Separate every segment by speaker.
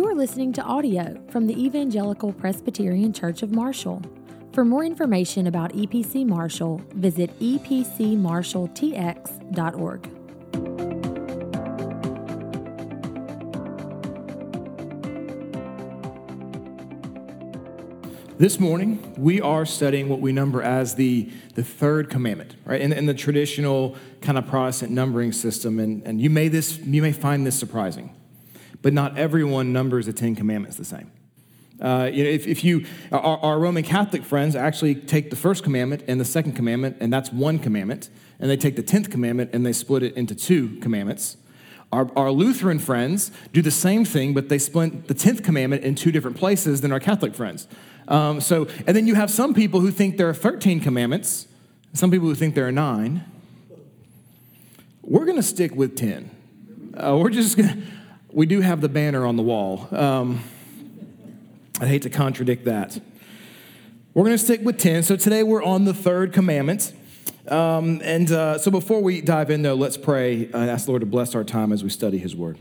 Speaker 1: You're listening to audio from the Evangelical Presbyterian Church of Marshall. For more information about EPC Marshall, visit epcmarshalltx.org.
Speaker 2: This morning, we are studying what we number as the third commandment, right? In the traditional kind of Protestant numbering system, and you may find this surprising, but not everyone numbers the Ten Commandments the same. Our Roman Catholic friends actually take the first commandment and the second commandment, and that's one commandment, and they take the 10th commandment and they split it into two commandments. Our Lutheran friends do the same thing, but they split the 10th commandment in two different places than our Catholic friends. And then you have some people who think there are 13 commandments, some people who think there are 9. We're going to stick with 10. We do have the banner on the wall. I hate to contradict that. We're going to stick with 10. So today we're on the third commandment. So before we dive in, though, let's pray and ask the Lord to bless our time as we study his word.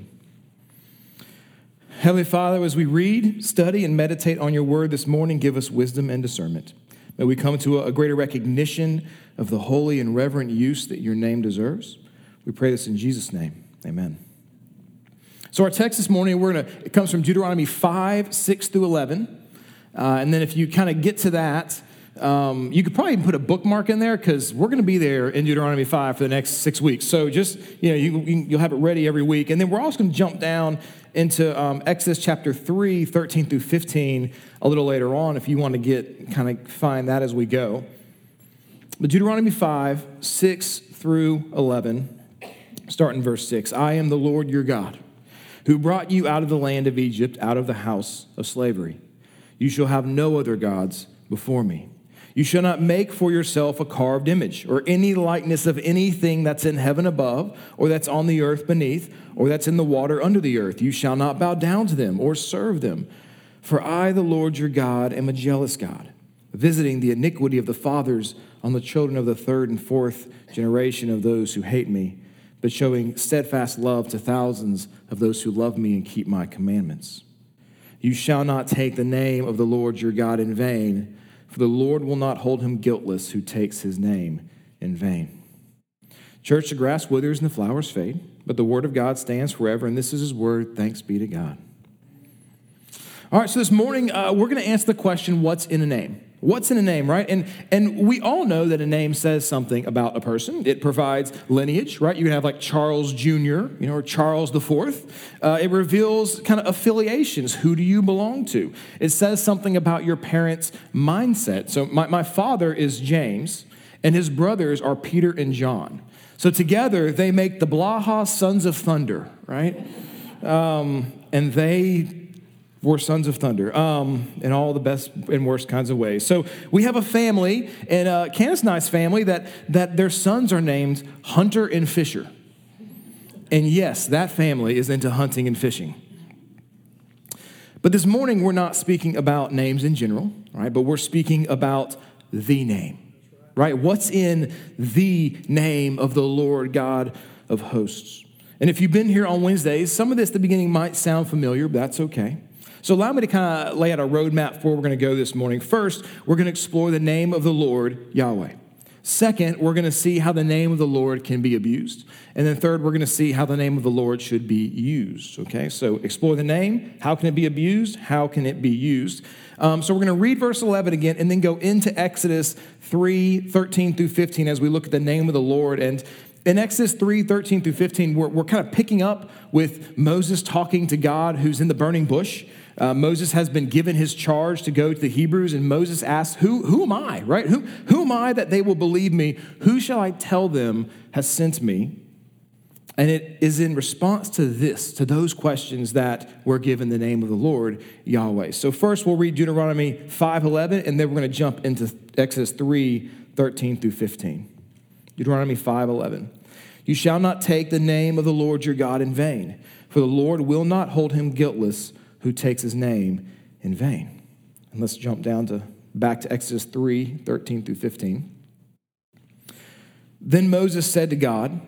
Speaker 2: Heavenly Father, as we read, study, and meditate on your word this morning, give us wisdom and discernment. May we come to a greater recognition of the holy and reverent use that your name deserves. We pray this in Jesus' name. Amen. So our text this morning, it comes from Deuteronomy 5, 6 through 11. And then if you kind of get to that, you could probably even put a bookmark in there because we're going to be there in Deuteronomy 5 for the next 6 weeks. So just, you'll have it ready every week. And then we're also going to jump down into Exodus chapter 3, 13 through 15 a little later on if you want to find that as we go. But Deuteronomy 5, 6 through 11, start in verse 6. I am the Lord your God, who brought you out of the land of Egypt, out of the house of slavery. You shall have no other gods before me. You shall not make for yourself a carved image or any likeness of anything that's in heaven above, or that's on the earth beneath, or that's in the water under the earth. You shall not bow down to them or serve them. For I, the Lord your God, am a jealous God, visiting the iniquity of the fathers on the children of the third and fourth generation of those who hate me, but showing steadfast love to thousands of those who love me and keep my commandments. You shall not take the name of the Lord your God in vain, for the Lord will not hold him guiltless who takes his name in vain. Church, the grass withers and the flowers fade, but the word of God stands forever, and this is his word. Thanks be to God. All right, so this morning, we're going to answer the question, what's in a name? What's in a name, right? And we all know that a name says something about a person. It provides lineage, right? You can have like Charles Jr., or Charles IV. It reveals kind of affiliations. Who do you belong to? It says something about your parents' mindset. So my father is James, and his brothers are Peter and John. So together, they make the Blaha Sons of Thunder, right? And they were sons of thunder in all the best and worst kinds of ways. So we have a family, and Candace and I's family, that their sons are named Hunter and Fisher. And yes, that family is into hunting and fishing. But this morning, we're not speaking about names in general, right? But we're speaking about the name, right? What's in the name of the Lord God of hosts? And if you've been here on Wednesdays, some of this at the beginning might sound familiar, but that's okay. So allow me to kind of lay out a roadmap for where we're going to go this morning. First, we're going to explore the name of the Lord, Yahweh. Second, we're going to see how the name of the Lord can be abused. And then third, we're going to see how the name of the Lord should be used. Okay, so explore the name. How can it be abused? How can it be used? So we're going to read verse 11 again and then go into Exodus 3, 13 through 15 as we look at the name of the Lord. And in Exodus 3, 13 through 15, we're kind of picking up with Moses talking to God who's in the burning bush. Moses has been given his charge to go to the Hebrews, and Moses asks, who am I, right? Who am I that they will believe me? Who shall I tell them has sent me? And it is in response to those questions that we're given the name of the Lord, Yahweh. So first we'll read Deuteronomy 5:11, and then we're going to jump into Exodus 3, 13 through 15. Deuteronomy 5:11. You shall not take the name of the Lord your God in vain, for the Lord will not hold him guiltless who takes his name in vain. And let's jump back to Exodus 3, 13 through 15. Then Moses said to God,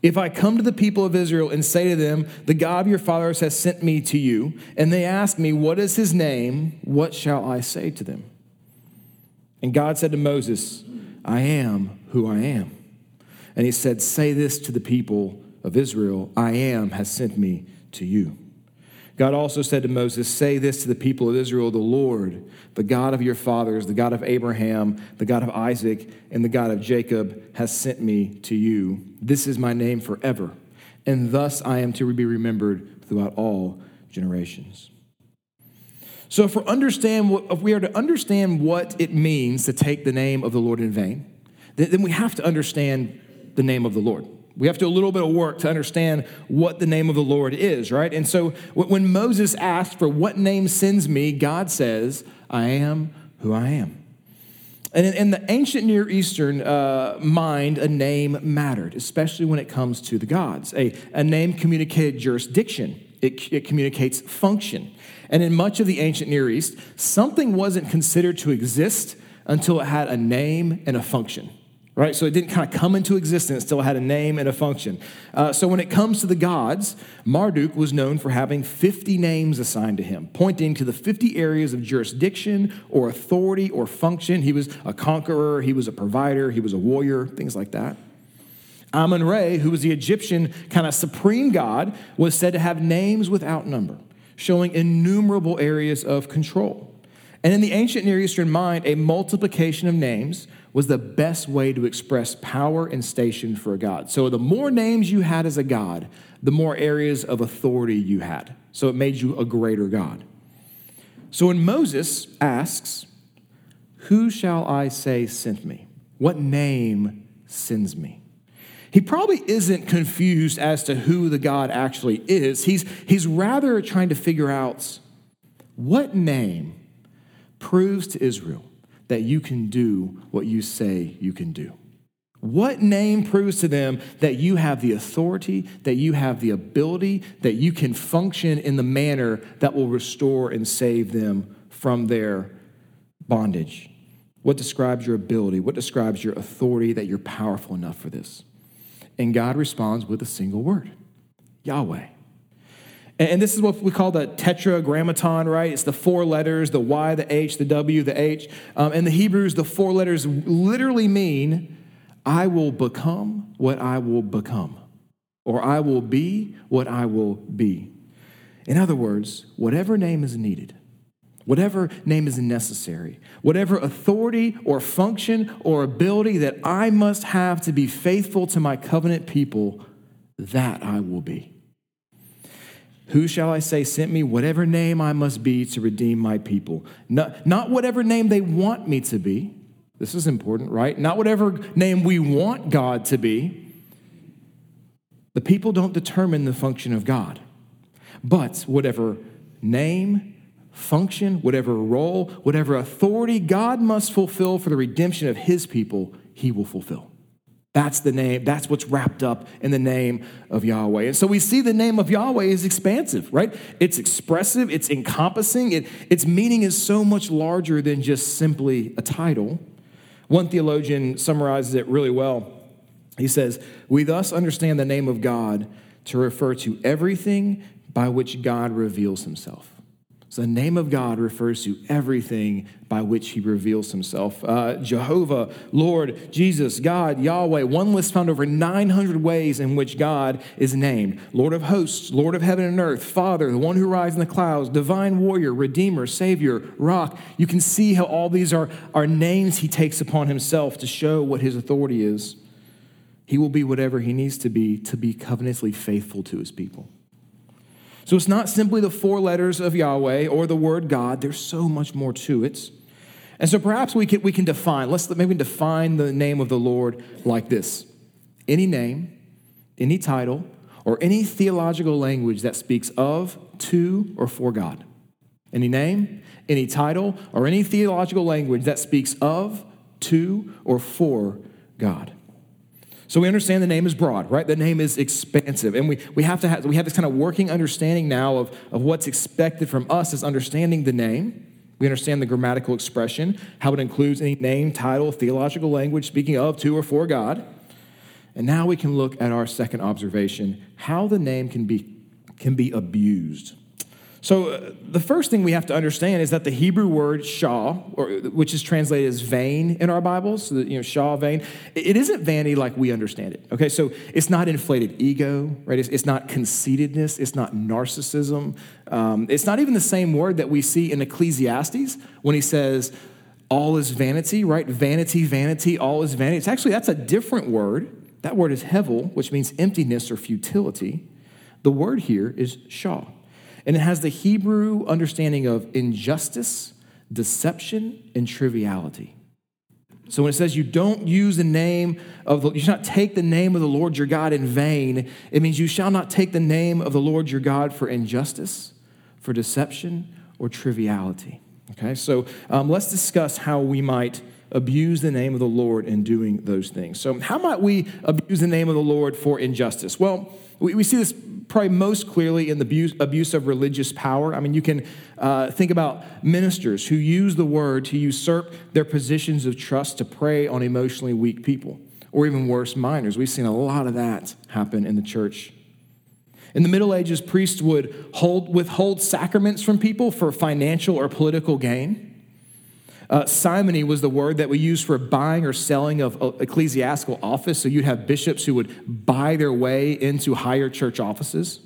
Speaker 2: If I come to the people of Israel and say to them, the God of your fathers has sent me to you, and they ask me, what is his name? What shall I say to them? And God said to Moses, I am who I am. And he said, say this to the people of Israel, I am has sent me to you. God also said to Moses, say this to the people of Israel, the Lord, the God of your fathers, the God of Abraham, the God of Isaac, and the God of Jacob has sent me to you. This is my name forever, and thus I am to be remembered throughout all generations. So if we are to understand what it means to take the name of the Lord in vain, then we have to understand the name of the Lord. We have to do a little bit of work to understand what the name of the Lord is, right? And so when Moses asked for what name sends me, God says, I am who I am. And in the ancient Near Eastern mind, a name mattered, especially when it comes to the gods. A name communicated jurisdiction. It communicates function. And in much of the ancient Near East, something wasn't considered to exist until it had a name and a function. Right? So it didn't kind of come into existence, it still had a name and a function. So when it comes to the gods, Marduk was known for having 50 names assigned to him, pointing to the 50 areas of jurisdiction or authority or function. He was a conqueror, he was a provider, he was a warrior, things like that. Amun-Re, who was the Egyptian kind of supreme god, was said to have names without number, showing innumerable areas of control. And in the ancient Near Eastern mind, a multiplication of names was the best way to express power and station for a god. So the more names you had as a god, the more areas of authority you had. So it made you a greater god. So when Moses asks, who shall I say sent me? What name sends me? He probably isn't confused as to who the God actually is. He's rather trying to figure out what name proves to Israel that you can do what you say you can do. What name proves to them that you have the authority, that you have the ability, that you can function in the manner that will restore and save them from their bondage? What describes your ability? What describes your authority that you're powerful enough for this? And God responds with a single word, Yahweh. And this is what we call the tetragrammaton, right? It's the four letters, the Y, the H, the W, the H. In the Hebrews, the four letters literally mean, I will become what I will become, or I will be what I will be. In other words, whatever name is needed, whatever name is necessary, whatever authority or function or ability that I must have to be faithful to my covenant people, that I will be. Who shall I say sent me? Whatever name I must be to redeem my people. Not whatever name they want me to be. This is important, right? Not whatever name we want God to be. The people don't determine the function of God. But whatever name, function, whatever role, whatever authority God must fulfill for the redemption of his people, he will fulfill. That's the name. That's what's wrapped up in the name of Yahweh. And so we see the name of Yahweh is expansive, right? It's expressive. It's encompassing. Its meaning is so much larger than just simply a title. One theologian summarizes it really well. He says, we thus understand the name of God to refer to everything by which God reveals himself. So the name of God refers to everything by which he reveals himself. Jehovah, Lord, Jesus, God, Yahweh. One list found over 900 ways in which God is named. Lord of hosts, Lord of heaven and earth, Father, the one who rides in the clouds, divine warrior, redeemer, savior, rock. You can see how all these are names he takes upon himself to show what his authority is. He will be whatever he needs to be covenantally faithful to his people. So it's not simply the four letters of Yahweh or the word God. There's so much more to it. And so perhaps we can define, maybe define the name of the Lord like this. Any name, any title, or any theological language that speaks of, to, or for God. Any name, any title, or any theological language that speaks of, to, or for God. So we understand the name is broad, right? The name is expansive. And we have this kind of working understanding now of what's expected from us as understanding the name. We understand the grammatical expression, how it includes any name, title, theological language speaking of, to, or for God. And now we can look at our second observation, how the name can be abused. So the first thing we have to understand is that the Hebrew word shah, which is translated as vain in our Bibles, so that, shah, vain, it isn't vanity like we understand it. Okay, so it's not inflated ego, right? It's not conceitedness. It's not narcissism. It's not even the same word that we see in Ecclesiastes when he says, all is vanity, right? Vanity, vanity, all is vanity. That's a different word. That word is hevel, which means emptiness or futility. The word here is shah. And it has the Hebrew understanding of injustice, deception, and triviality. So when it says you don't use the name you shall not take the name of the Lord your God in vain, it means you shall not take the name of the Lord your God for injustice, for deception, or triviality. Okay, so let's discuss how we might abuse the name of the Lord in doing those things. So how might we abuse the name of the Lord for injustice? Well, we see this probably most clearly in the abuse of religious power. I mean, you can think about ministers who use the word to usurp their positions of trust to prey on emotionally weak people, or even worse, minors. We've seen a lot of that happen in the church. In the Middle Ages, priests would withhold sacraments from people for financial or political gain. Simony was the word that we use for buying or selling of ecclesiastical office. So you'd have bishops who would buy their way into higher church offices.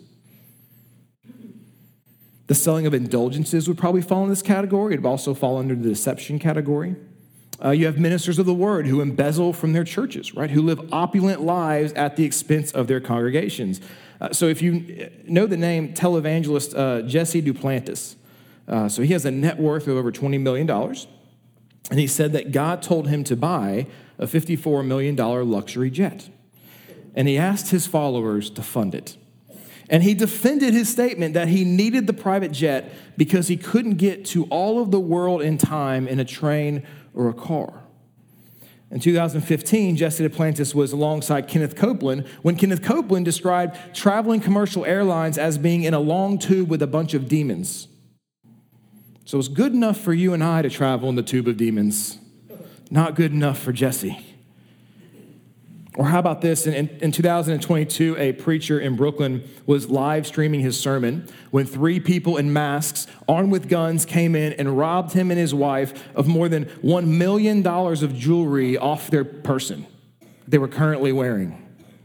Speaker 2: The selling of indulgences would probably fall in this category. It would also fall under the deception category. You have ministers of the word who embezzle from their churches, right? Who live opulent lives at the expense of their congregations. So if you know the name televangelist Jesse Duplantis, so he has a net worth of over $20 million. And he said that God told him to buy a $54 million luxury jet. And he asked his followers to fund it. And he defended his statement that he needed the private jet because he couldn't get to all of the world in time in a train or a car. In 2015, Jesse Duplantis was alongside Kenneth Copeland when Kenneth Copeland described traveling commercial airlines as being in a long tube with a bunch of demons. So it's good enough for you and I to travel in the tube of demons, not good enough for Jesse. Or how about this? In 2022, a preacher in Brooklyn was live streaming his sermon when 3 people in masks, armed with guns, came in and robbed him and his wife of more than $1 million of jewelry off their person they were currently wearing.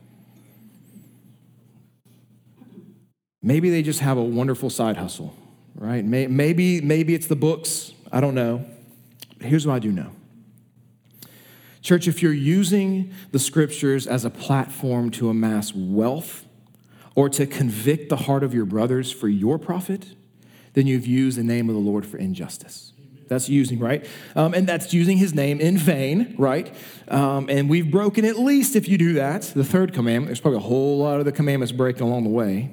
Speaker 2: Maybe they just have a wonderful side hustle. Right? Maybe it's the books. I don't know. But here's what I do know. Church, if you're using the scriptures as a platform to amass wealth or to convict the heart of your brothers for your profit, then you've used the name of the Lord for injustice. That's using, right? And that's using his name in vain, right? And we've broken at least, if you do that, the third commandment. There's probably a whole lot of the commandments breaking along the way.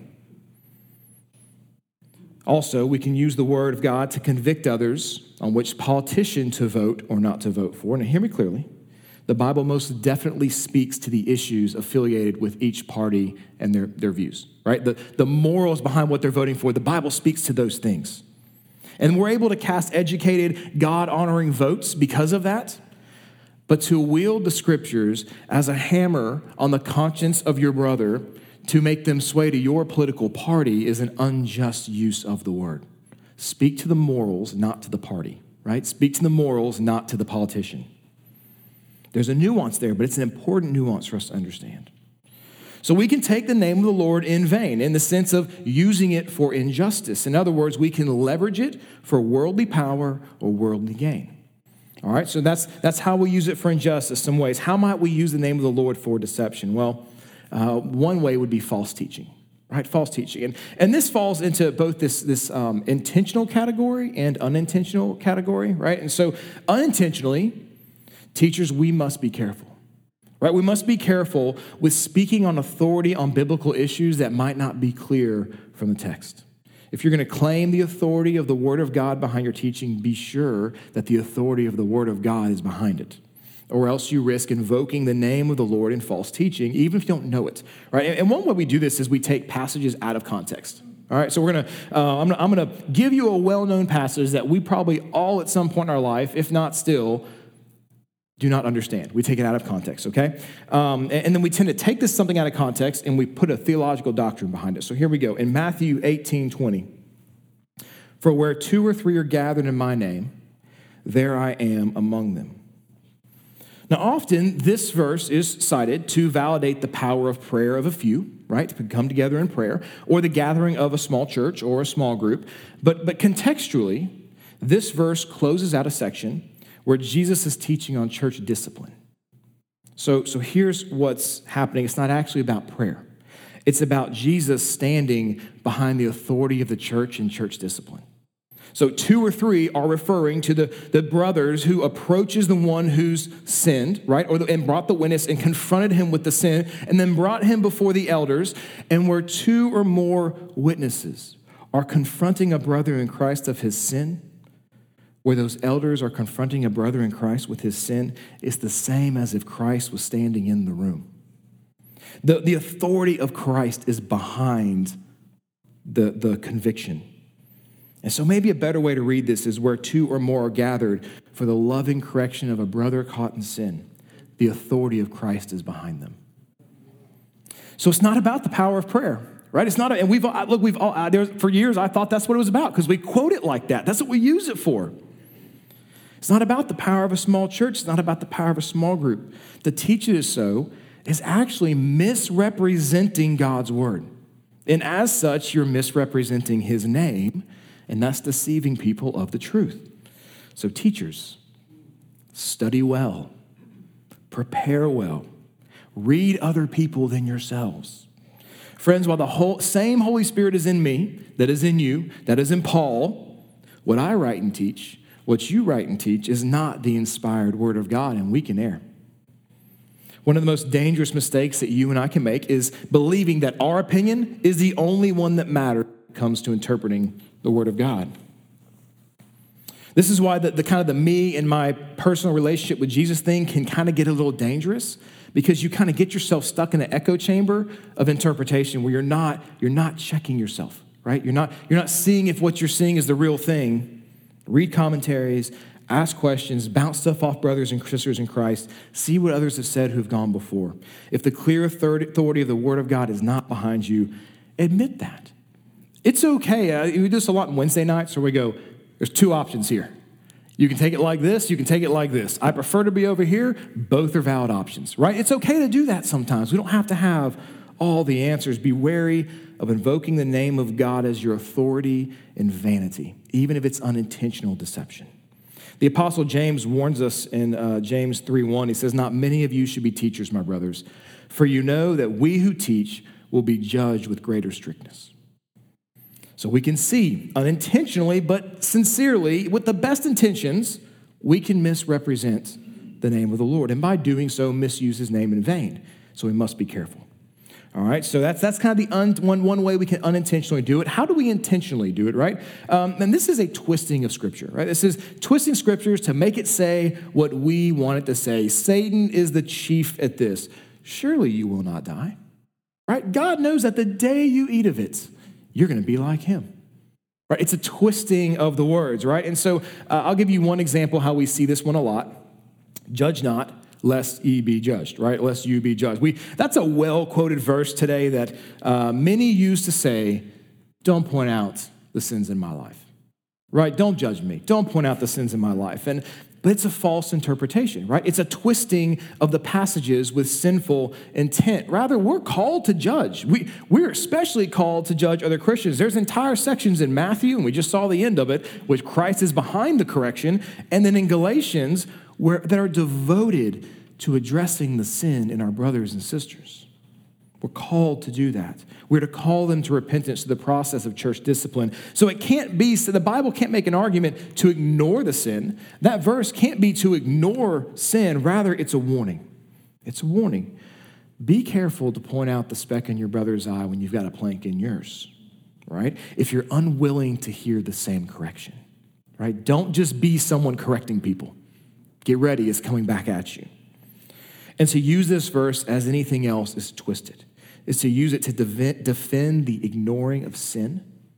Speaker 2: Also, we can use the word of God to convict others on which politician to vote or not to vote for. Now, hear me clearly. The Bible most definitely speaks to the issues affiliated with each party and their views, right? The morals behind what they're voting for, the Bible speaks to those things. And we're able to cast educated, God-honoring votes because of that. But to wield the scriptures as a hammer on the conscience of your brother to make them sway to your political party is an unjust use of the word. Speak to the morals, not to the party, right? Speak to the morals, not to the politician. There's a nuance there, but it's an important nuance for us to understand. So we can take the name of the Lord in vain in the sense of using it for injustice. In other words, we can leverage it for worldly power or worldly gain. All right, so that's how we use it for injustice some ways. How might we use the name of the Lord for deception? Well, one way would be false teaching, right? False teaching. And this falls into both this intentional category and unintentional category, right? And so unintentionally, teachers, we must be careful, right? We must be careful with speaking on authority on biblical issues that might not be clear from the text. If you're going to claim the authority of the Word of God behind your teaching, be sure that the authority of the Word of God is behind it. Or else you risk invoking the name of the Lord in false teaching, even if you don't know it, right? And one way we do this is we take passages out of context. All right, so I'm gonna give you a well-known passage that we probably all at some point in our life, if not still, do not understand. We take it out of context, okay? And then we tend to take this something out of context and we put a theological doctrine behind it. So here we go. In Matthew 18:20, for where 2 or 3 are gathered in my name, there I am among them. Now, often this verse is cited to validate the power of prayer of a few, right? To come together in prayer, or the gathering of a small church or a small group. But contextually, this verse closes out a section where Jesus is teaching on church discipline. So here's what's happening. It's not actually about prayer. It's about Jesus standing behind the authority of the church and church discipline. So 2 or 3 are referring to the brothers who approaches the one who's sinned, right? And brought the witness and confronted him with the sin and then brought him before the elders. And where 2 or more witnesses are confronting a brother in Christ of his sin, where those elders are confronting a brother in Christ with his sin, it's the same as if Christ was standing in the room. The authority of Christ is behind the conviction. And so maybe a better way to read this is where 2 or more are gathered for the loving correction of a brother caught in sin. The authority of Christ is behind them. So it's not about the power of prayer, right? It's not, and we've all, for years I thought that's what it was about because we quote it like that. That's what we use it for. It's not about the power of a small church. It's not about the power of a small group. To teach it as so is actually misrepresenting God's word. And as such, you're misrepresenting his name, and that's deceiving people of the truth. So teachers, study well, prepare well, read other people than yourselves. Friends, while the same Holy Spirit is in me, that is in you, that is in Paul, what I write and teach, what you write and teach is not the inspired word of God, and we can err. One of the most dangerous mistakes that you and I can make is believing that our opinion is the only one that matters when it comes to interpreting the word of God. This is why the kind of the me and my personal relationship with Jesus thing can kind of get a little dangerous, because you kind of get yourself stuck in an echo chamber of interpretation where you're not checking yourself, right? You're not seeing if what you're seeing is the real thing. Read commentaries, ask questions, bounce stuff off brothers and sisters in Christ, see what others have said who've gone before. If the clear authority of the word of God is not behind you, admit that. It's okay. We do this a lot on Wednesday nights where we go, there's 2 options here. You can take it like this, you can take it like this. I prefer to be over here. Both are valid options, right? It's okay to do that sometimes. We don't have to have all the answers. Be wary of invoking the name of God as your authority in vanity, even if it's unintentional deception. The Apostle James warns us in James 3:1. He says, not many of you should be teachers, my brothers, for you know that we who teach will be judged with greater strictness. So we can see unintentionally, but sincerely, with the best intentions, we can misrepresent the name of the Lord. And by doing so, misuse his name in vain. So we must be careful. All right, so that's kind of the one way we can unintentionally do it. How do we intentionally do it, right? And this is a twisting of Scripture, right? This is twisting Scriptures to make it say what we want it to say. Satan is the chief at this. Surely you will not die, right? God knows that the day you eat of it, you're going to be like him, right? It's a twisting of the words, right? And so I'll give you one example how we see this one a lot. Judge not, lest ye be judged, right? Lest you be judged. That's a well-quoted verse today that many use to say, don't point out the sins in my life, right? Don't judge me. Don't point out the sins in my life. But it's a false interpretation, right? It's a twisting of the passages with sinful intent. Rather, we're called to judge. We're especially called to judge other Christians. There's entire sections in Matthew, and we just saw the end of it, which Christ is behind the correction, and then in Galatians, that are devoted to addressing the sin in our brothers and sisters. We're called to do that. We're to call them to repentance, to the process of church discipline. So the Bible can't make an argument to ignore the sin. That verse can't be to ignore sin. Rather, it's a warning. It's a warning. Be careful to point out the speck in your brother's eye when you've got a plank in yours, right? If you're unwilling to hear the same correction, right? Don't just be someone correcting people. Get ready, it's coming back at you. And to use this verse as anything else is twisted. Is to use it to defend the ignoring of sin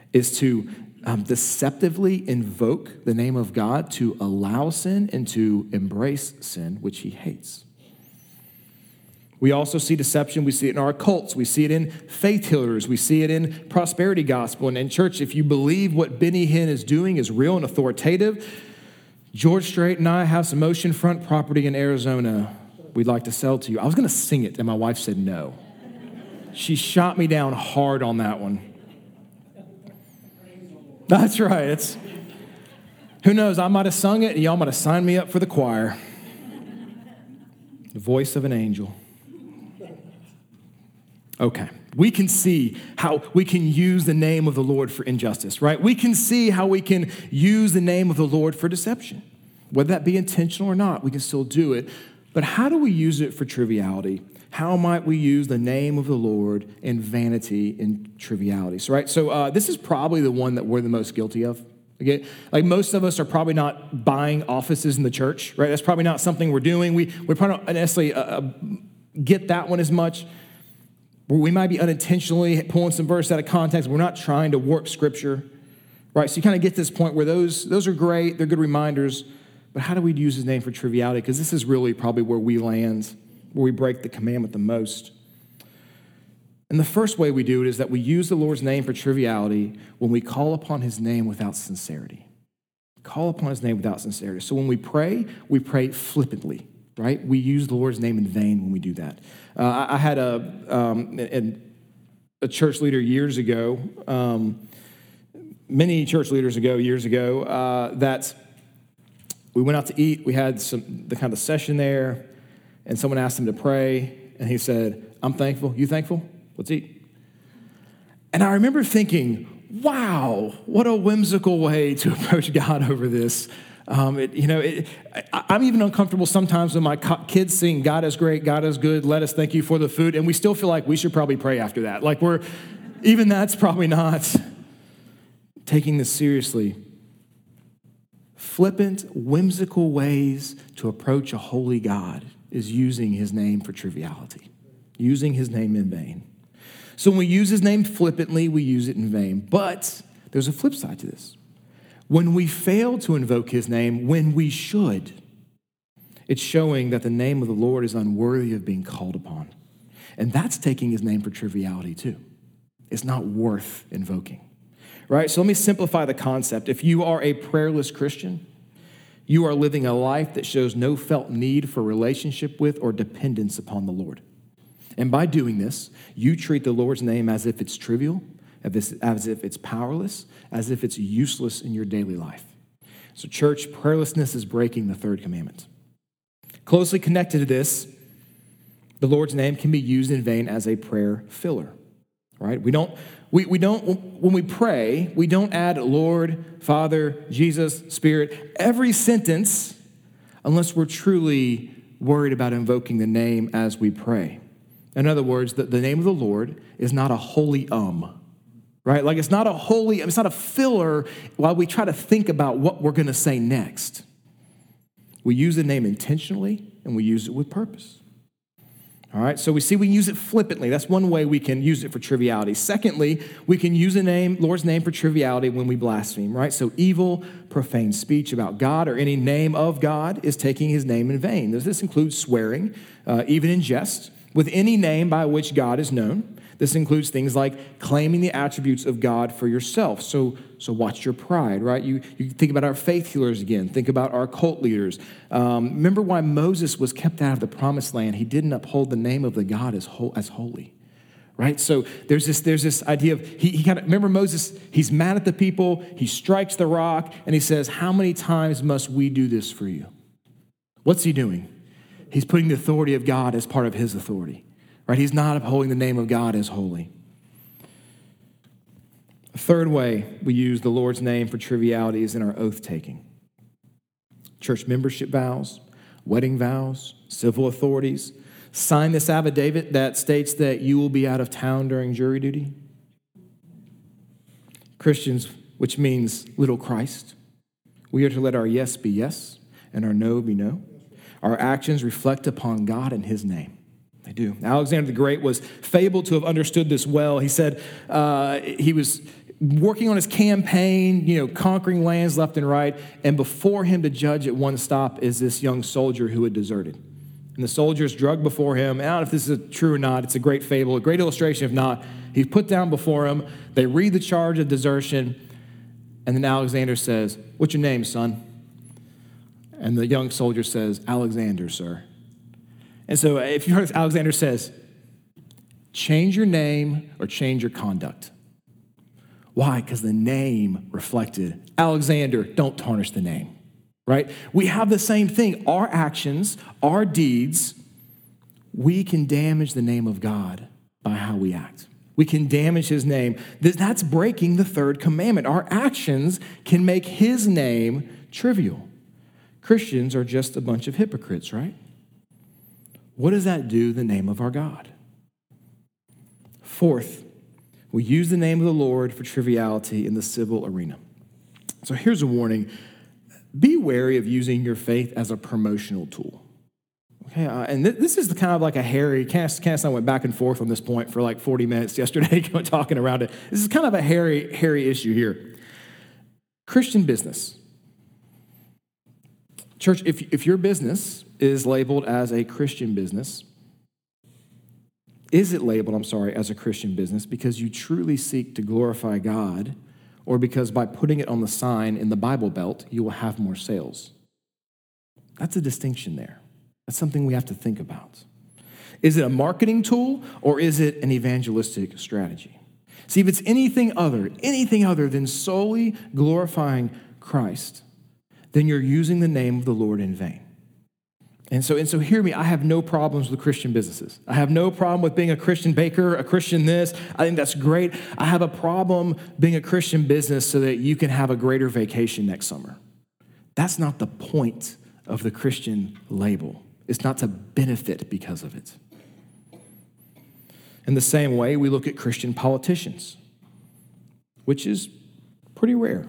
Speaker 2: is to deceptively invoke the name of God to allow sin and to embrace sin, which he hates. We also see deception. We see it in our cults. We see it in faith healers. We see it in prosperity gospel. And in church, if you believe what Benny Hinn is doing is real and authoritative, George Strait and I have some oceanfront property in Arizona we'd like to sell to you. I was going to sing it, and my wife said no. She shot me down hard on that one. That's right. Who knows? I might have sung it, and y'all might have signed me up for the choir. The voice of an angel. Okay, we can see how we can use the name of the Lord for injustice, right? We can see how we can use the name of the Lord for deception. Whether that be intentional or not, we can still do it. But how do we use it for triviality? How might we use the name of the Lord in vanity and trivialities, right? So this is probably the one that we're the most guilty of. Okay? Like most of us are probably not buying offices in the church, right? That's probably not something we're doing. We probably don't necessarily get that one as much. We might be unintentionally pulling some verse out of context. We're not trying to warp Scripture, right? So you kind of get to this point where those are great. They're good reminders. But how do we use his name for triviality? Because this is really probably where we land, where we break the commandment the most. And the first way we do it is that we use the Lord's name for triviality when we call upon his name without sincerity. Call upon his name without sincerity. So when we pray flippantly, right? We use the Lord's name in vain when we do that. I had a church leader years ago, many church leaders years ago, that we went out to eat. We had the kind of session there, and someone asked him to pray, and he said, "I'm thankful. You thankful? Let's eat." And I remember thinking, wow, what a whimsical way to approach God over this. I'm even uncomfortable sometimes when my kids sing, "God is great, God is good, let us thank you for the food," and we still feel like we should probably pray after that. Like even that's probably not taking this seriously. Flippant, whimsical ways to approach a holy God is using his name for triviality, using his name in vain. So when we use his name flippantly, we use it in vain. But there's a flip side to this. When we fail to invoke his name when we should, it's showing that the name of the Lord is unworthy of being called upon. And that's taking his name for triviality too. It's not worth invoking, right? So let me simplify the concept. If you are a prayerless Christian, you are living a life that shows no felt need for relationship with or dependence upon the Lord. And by doing this, you treat the Lord's name as if it's trivial, as if it's powerless, as if it's useless in your daily life. So church, prayerlessness is breaking the third commandment. Closely connected to this, the Lord's name can be used in vain as a prayer filler, right? When we pray, we don't add Lord, Father, Jesus, Spirit, every sentence unless we're truly worried about invoking the name as we pray. In other words, the name of the Lord is not a holy right? Like it's not a filler while we try to think about what we're going to say next. We use the name intentionally and we use it with purpose. All right, so we use it flippantly. That's one way we can use it for triviality. Secondly, we can use the Lord's name for triviality when we blaspheme, right? So evil, profane speech about God or any name of God is taking his name in vain. This includes swearing, even in jest, with any name by which God is known. This includes things like claiming the attributes of God for yourself. So watch your pride, right? You think about our faith healers again. Think about our cult leaders. Remember why Moses was kept out of the promised land. He didn't uphold the name of the God as holy, right? So there's this idea of, remember Moses, he's mad at the people. He strikes the rock and he says, "How many times must we do this for you?" What's he doing? He's putting the authority of God as part of his authority. Right? He's not upholding the name of God as holy. A third way we use the Lord's name for triviality is in our oath-taking. Church membership vows, wedding vows, civil authorities. Sign this affidavit that states that you will be out of town during jury duty. Christians, which means little Christ, we are to let our yes be yes and our no be no. Our actions reflect upon God and his name. They do. Alexander the Great was fabled to have understood this well. He said he was working on his campaign, conquering lands left and right. And before him to judge at one stop is this young soldier who had deserted. And the soldier's drugged before him. And I don't know if this is true or not. It's a great fable, a great illustration. If not, he's put down before him. They read the charge of desertion. And then Alexander says, "What's your name, son?" And the young soldier says, "Alexander, sir." And so if you heard this, Alexander says, "Change your name or change your conduct." Why? Because the name reflected, Alexander, don't tarnish the name. Right? We have the same thing. Our actions, our deeds, we can damage the name of God by how we act. We can damage his name. That's breaking the third commandment. Our actions can make his name trivial. Christians are just a bunch of hypocrites, right? What does that do to the name of our God? Fourth, we use the name of the Lord for triviality in the civil arena. So here's a warning. Be wary of using your faith as a promotional tool. Okay, and this is kind of like a hairy, Cass and I went back and forth on this point for like 40 minutes yesterday talking around it. This is kind of a hairy issue here. Christian business. Church, if your business is labeled as a Christian business, is it labeled, as a Christian business because you truly seek to glorify God, or because by putting it on the sign in the Bible Belt, you will have more sales? That's a distinction there. That's something we have to think about. Is it a marketing tool, or is it an evangelistic strategy? See, if it's anything other than solely glorifying Christ, then you're using the name of the Lord in vain. And so hear me, I have no problems with Christian businesses. I have no problem with being a Christian baker, a Christian this. I think that's great. I have a problem being a Christian business so that you can have a greater vacation next summer. That's not the point of the Christian label. It's not to benefit because of it. In the same way, we look at Christian politicians, which is pretty rare.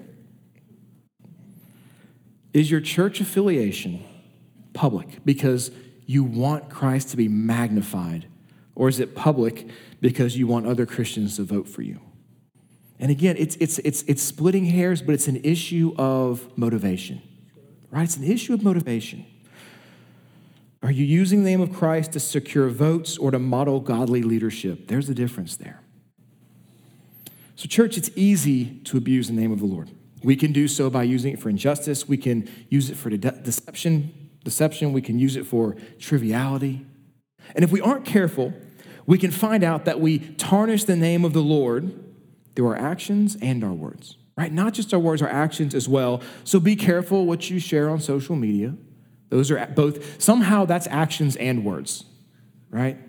Speaker 2: Is your church affiliation public because you want Christ to be magnified, or is it public because you want other Christians to vote for you? And again, it's splitting hairs, but it's an issue of motivation, right? It's an issue of motivation. Are you using the name of Christ to secure votes or to model godly leadership? There's a difference there. So church, it's easy to abuse the name of the Lord. We can do so by using it for injustice. We can use it for deception. We can use it for triviality. And if we aren't careful, we can find out that we tarnish the name of the Lord through our actions and our words, right? Not just our words, our actions as well. So be careful what you share on social media. Those are both, somehow that's actions and words, right?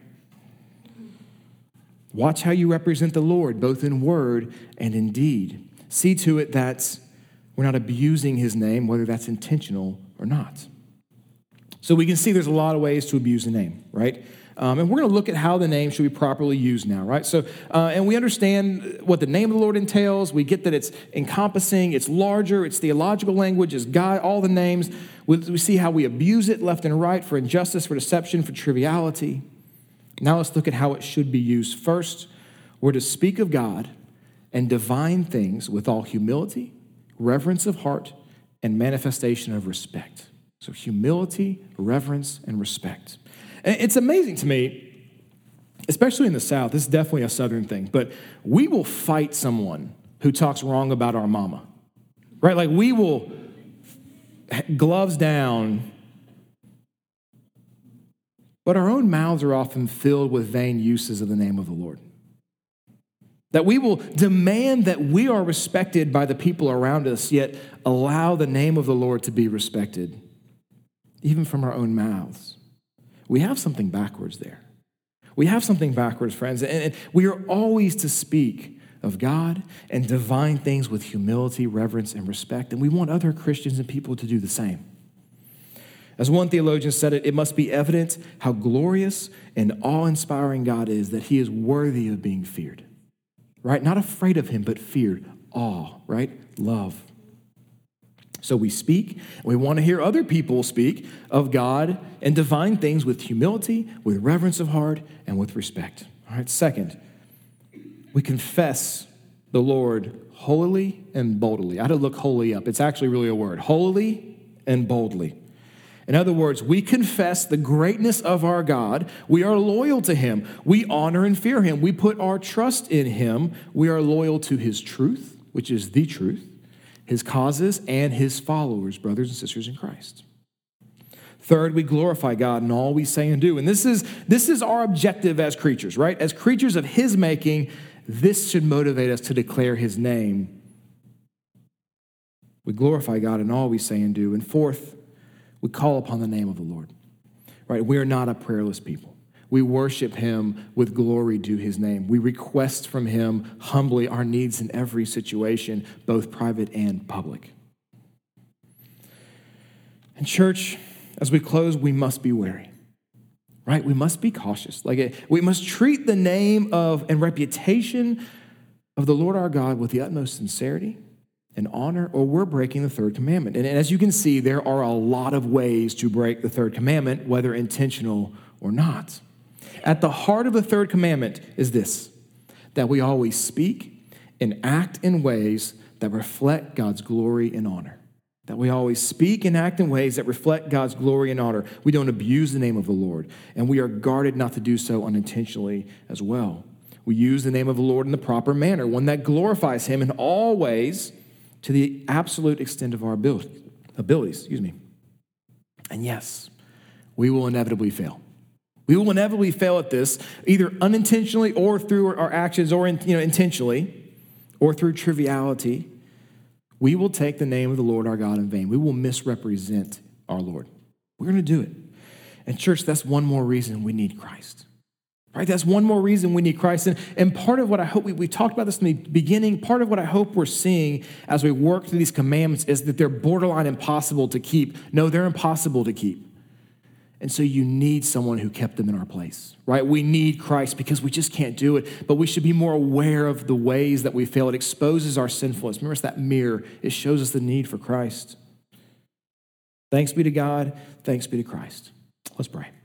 Speaker 2: Watch how you represent the Lord, both in word and in deed. See to it that we're not abusing his name, whether that's intentional or not. So we can see there's a lot of ways to abuse the name, right? And we're going to look at how the name should be properly used now, right? So, and we understand what the name of the Lord entails. We get that it's encompassing, it's larger, it's theological language, it's God, all the names. We see how we abuse it left and right for injustice, for deception, for triviality. Now let's look at how it should be used. First, we're to speak of God and divine things with all humility, reverence of heart, and manifestation of respect. So humility, reverence, and respect. And it's amazing to me, especially in the South, this is definitely a Southern thing, but we will fight someone who talks wrong about our mama, right? Like we will, gloves down, but our own mouths are often filled with vain uses of the name of the Lord. That we will demand that we are respected by the people around us, yet allow the name of the Lord to be respected, even from our own mouths. We have something backwards there. We have something backwards, friends. And we are always to speak of God and divine things with humility, reverence, and respect. And we want other Christians and people to do the same. As one theologian said it, it must be evident how glorious and awe-inspiring God is, that he is worthy of being feared. Right? Not afraid of him, but feared. Awe, right? Love. So we speak, and we want to hear other people speak of God and divine things with humility, with reverence of heart, and with respect. All right, second, we confess the Lord holily and boldly. I had to look holy up. It's actually really a word. Holily and boldly. In other words, we confess the greatness of our God. We are loyal to him. We honor and fear him. We put our trust in him. We are loyal to his truth, which is the truth, his causes, and his followers, brothers and sisters in Christ. Third, we glorify God in all we say and do. And this is our objective as creatures, right? As creatures of his making, this should motivate us to declare his name. We glorify God in all we say and do. And fourth, we call upon the name of the Lord, right? We are not a prayerless people. We worship him with glory due his name. We request from him humbly our needs in every situation, both private and public. And church, as we close, we must be wary, right? We must be cautious. We must treat the name of and reputation of the Lord our God with the utmost sincerity and honor, or we're breaking the third commandment. And as you can see, there are a lot of ways to break the third commandment, whether intentional or not. At the heart of the third commandment is this, that we always speak and act in ways that reflect God's glory and honor. That we always speak and act in ways that reflect God's glory and honor. We don't abuse the name of the Lord, and we are guarded not to do so unintentionally as well. We use the name of the Lord in the proper manner, one that glorifies him in all ways, to the absolute extent of our abilities. And yes, we will inevitably fail. We will inevitably fail at this, either unintentionally or through our actions, or intentionally, or through triviality. We will take the name of the Lord our God in vain. We will misrepresent our Lord. We're going to do it. And church, that's one more reason we need Christ. Right? That's one more reason we need Christ. And part of what I hope, we talked about this in the beginning, part of what I hope we're seeing as we work through these commandments is that they're borderline impossible to keep. No, they're impossible to keep. And so you need someone who kept them in our place, right? We need Christ because we just can't do it, but we should be more aware of the ways that we fail. It exposes our sinfulness. Remember, it's that mirror. It shows us the need for Christ. Thanks be to God. Thanks be to Christ. Let's pray.